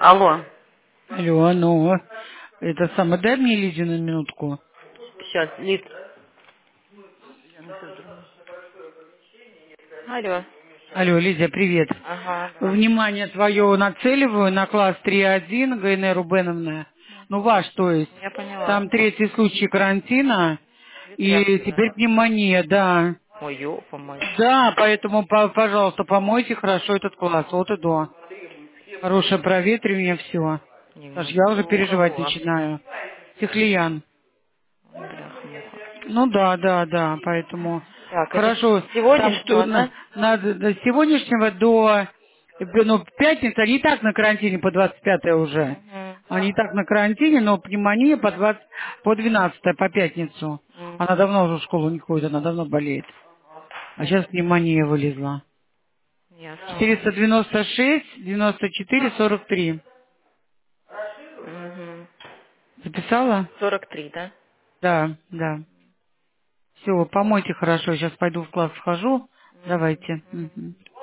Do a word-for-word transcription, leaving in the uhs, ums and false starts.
Алло. Алло, ну, это самое, дай мне Лизе на минутку. Сейчас, Лид. Алло. Алло, Лиза, привет. Ага, да. Внимание твое нацеливаю на класс три один, Гайне Рубеновна. Ну, ваш, то есть. Я поняла. Там третий случай карантина, и теперь Ветрянка. пневмония, да. Ой, ёпа мать. Да, поэтому, по- пожалуйста, помойте хорошо этот класс, от и до. Хорошее проветривание, все. Саш, я уже Немножко у переживать кого? начинаю. Тихлиян. Бляха-муха. Ну да, да, да, поэтому Так, это хорошо. с Там что, сегодняшнего, на, да? на- до сегодняшнего до, ну, пятница, они и так на карантине по двадцать пятое уже. Угу. Они и так на карантине, но пневмония по двадцать, по двенадцатое, по пятницу. Она Угу. давно уже в школу не ходит, она давно болеет. А сейчас пневмония вылезла. Ясно. четыреста девяносто шесть девяносто четыре сорок три. Угу. Записала? сорок три, да? Да, да. Все, помойте хорошо, сейчас пойду в класс схожу. Угу. Давайте. Угу. Мгм.